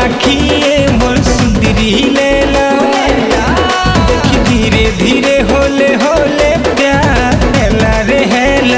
आखिए मोर सुंदरी लेला देखी धीरे धीरे होले होले प्यार हेला रे हेला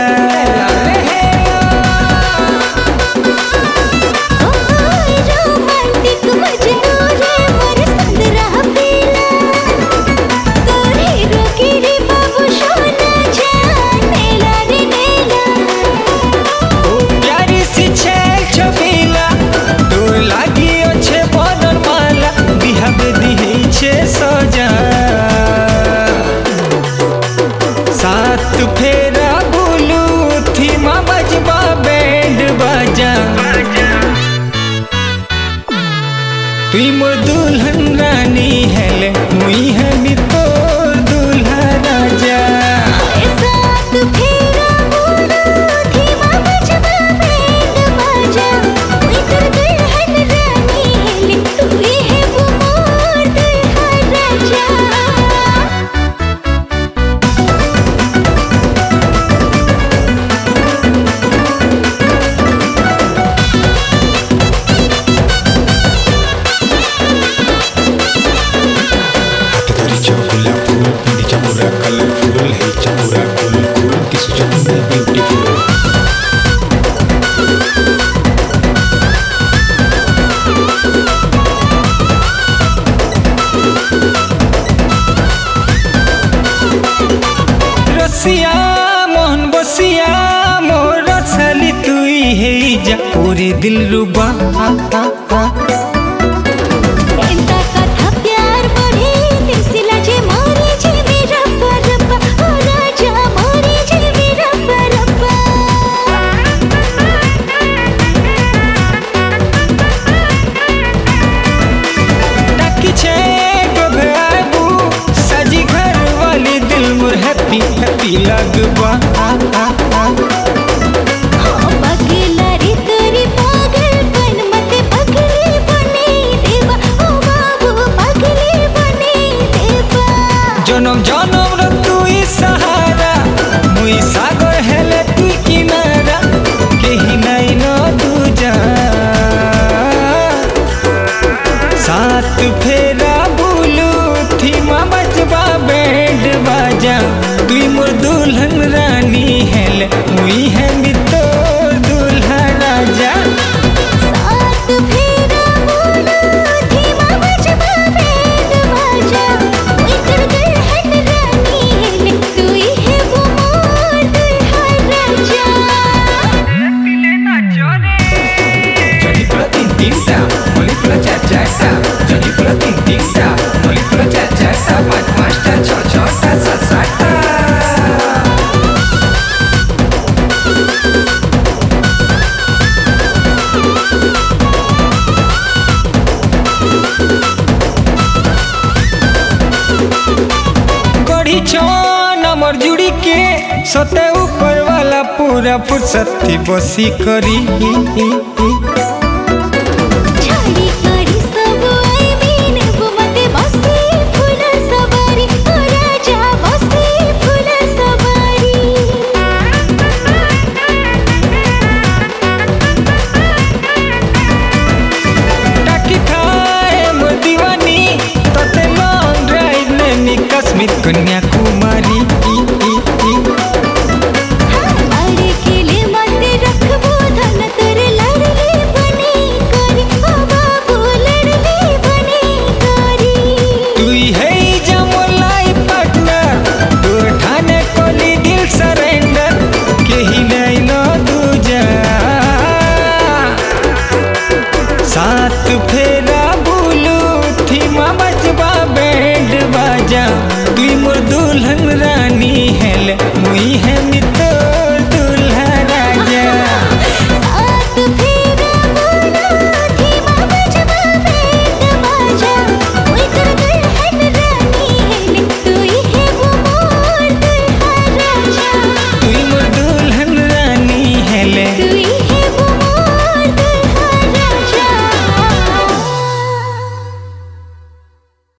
सात फेरा बोलू थी माँ बजबा बैंड बाजा तुई मोर दुल्हन रानी है मुई है भी तो दुल्हा राजा सात फेरा बोलू थी माँ बजबा बैंड बाजा तुई मोर दुल्हन रानी है तुई है वो मोर दुल्हा राजा कलरफुल है चपूरा कूल कूल किस चपूरा ब्यूटीफुल रसिया मोहन बसिया मोर रसली तुई है जा पूरे दिल रुबा हैप्पी लगबा पगला रे तेरी पागलपन मत पगली बने देवा ओ बाबू पगली बने देवा जनम जनम रे तुई सहारा मुई सागर हेले तुई किनारा केही नाई न दूजा सात फेरा बोलू थी माँ बजबा बैंड बाजा तुई मोर दुल्हन रानी है मुई है भी तो दुल्हा राजा सात फेरा बोलू थी माँ बजबा बैंड बाजा तुई मोर दुल्हन रानी है तुई है वो मोर दुल्हा राजा दिले नाचो रे जनी पुला तीन तीन सा मोली पुला चार चार सा जनी पुला तीन तीन सा मोली पुला चार चार सा पाँच पाँच टा छः छः टा सात सात टा नंबर जुड़ी के सोते ऊपर वाला पूरा फुर्सत थी बसी करी छाड़ी करी सब आई मीन वो मते बसी फूला सवारी ओ राजा बसी फूला सवारी टाकी खाए मोर दीवानी तते लॉन्ग ड्राइव ने कश्मीर कन्या